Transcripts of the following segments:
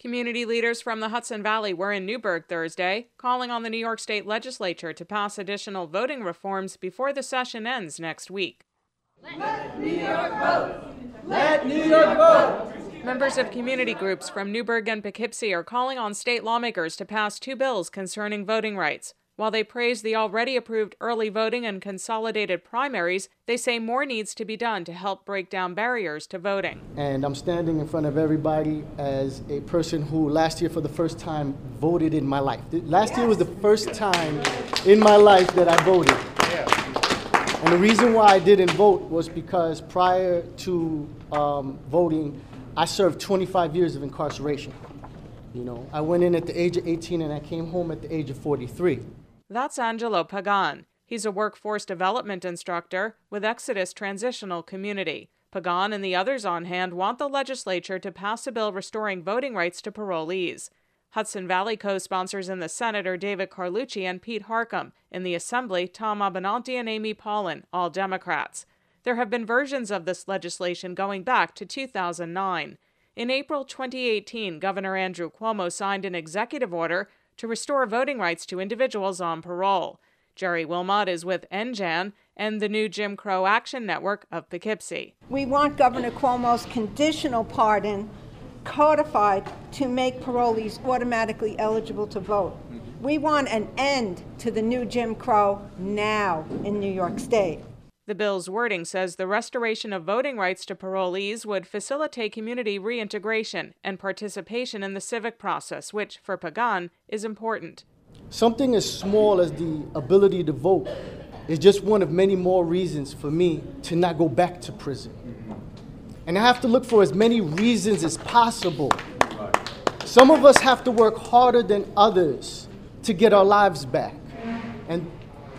Community leaders from the Hudson Valley were in Newburgh Thursday, calling on the New York State Legislature to pass additional voting reforms before the session ends next week. Let New York vote! Let New York vote! Members of community groups from Newburgh and Poughkeepsie are calling on state lawmakers to pass two bills concerning voting rights. While they praise the already approved early voting and consolidated primaries, they say more needs to be done to help break down barriers to voting. And I'm standing in front of everybody as a person who last year for the first time voted in my life. Last year was the first time in my life that I voted. And the reason why I didn't vote was because prior to voting, I served 25 years of incarceration. I went in at the age of 18 and I came home at the age of 43. That's Angelo Pagan. He's a workforce development instructor with Exodus Transitional Community. Pagan and the others on hand want the legislature to pass a bill restoring voting rights to parolees. Hudson Valley co-sponsors in the Senate are David Carlucci and Pete Harcum. In the Assembly, Tom Abenanti and Amy Paulin, all Democrats. There have been versions of this legislation going back to 2009. In April 2018, Governor Andrew Cuomo signed an executive order to restore voting rights to individuals on parole. Jerry Wilmot is with NJAN and the new Jim Crow Action Network of Poughkeepsie. We want Governor Cuomo's conditional pardon codified to make parolees automatically eligible to vote. We want an end to the new Jim Crow now in New York State. The bill's wording says the restoration of voting rights to parolees would facilitate community reintegration and participation in the civic process, which, for Pagan, is important. Something as small as the ability to vote is just one of many more reasons for me to not go back to prison. And I have to look for as many reasons as possible. Some of us have to work harder than others to get our lives back. And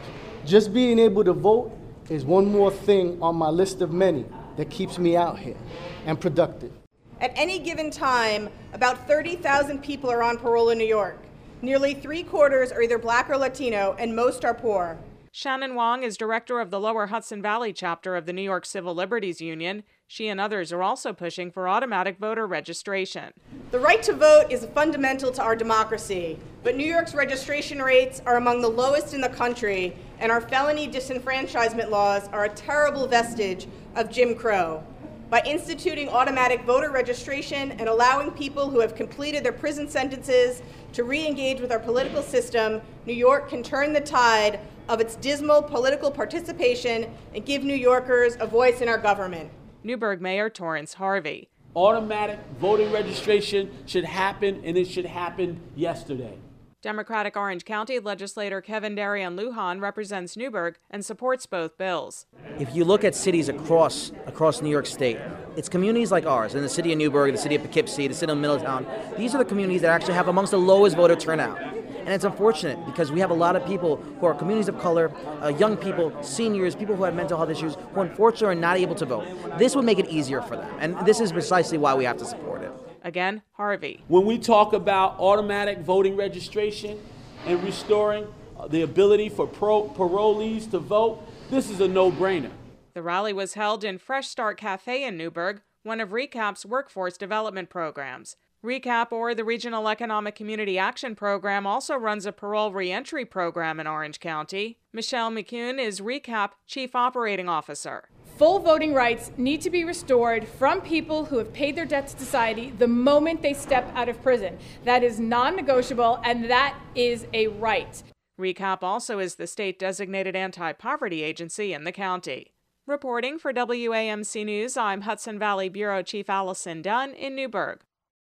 just being able to vote is one more thing on my list of many that keeps me out here and productive. At any given time, about 30,000 people are on parole in New York. Nearly 3/4 are either Black or Latino, and most are poor. Shannon Wong is director of the Lower Hudson Valley chapter of the New York Civil Liberties Union. She and others are also pushing for automatic voter registration. The right to vote is fundamental to our democracy, but New York's registration rates are among the lowest in the country, and our felony disenfranchisement laws are a terrible vestige of Jim Crow. By instituting automatic voter registration and allowing people who have completed their prison sentences to re-engage with our political system, New York can turn the tide of its dismal political participation and give New Yorkers a voice in our government. Newburgh Mayor Torrance Harvey. Automatic voting registration should happen, and it should happen yesterday. Democratic Orange County legislator Kevin Darian Lujan represents Newburgh and supports both bills. If you look at cities across New York State, it's communities like ours, in the city of Newburgh, the city of Poughkeepsie, the city of Middletown. These are the communities that actually have amongst the lowest voter turnout. And it's unfortunate because we have a lot of people who are communities of color, young people, seniors, people who have mental health issues, who unfortunately are not able to vote. This would make it easier for them. And this is precisely why we have to support it. Again, Harvey. When we talk about automatic voting registration and restoring the ability for parolees to vote, this is a no-brainer. The rally was held in Fresh Start Cafe in Newburgh, one of RECAP's workforce development programs. RECAP, or the Regional Economic Community Action Program, also runs a parole reentry program in Orange County. Michelle McCune is RECAP Chief Operating Officer. Full voting rights need to be restored from people who have paid their debt to society the moment they step out of prison. That is non-negotiable, and that is a right. RECAP also is the state-designated anti-poverty agency in the county. Reporting for WAMC News, I'm Hudson Valley Bureau Chief Allison Dunn in Newburgh.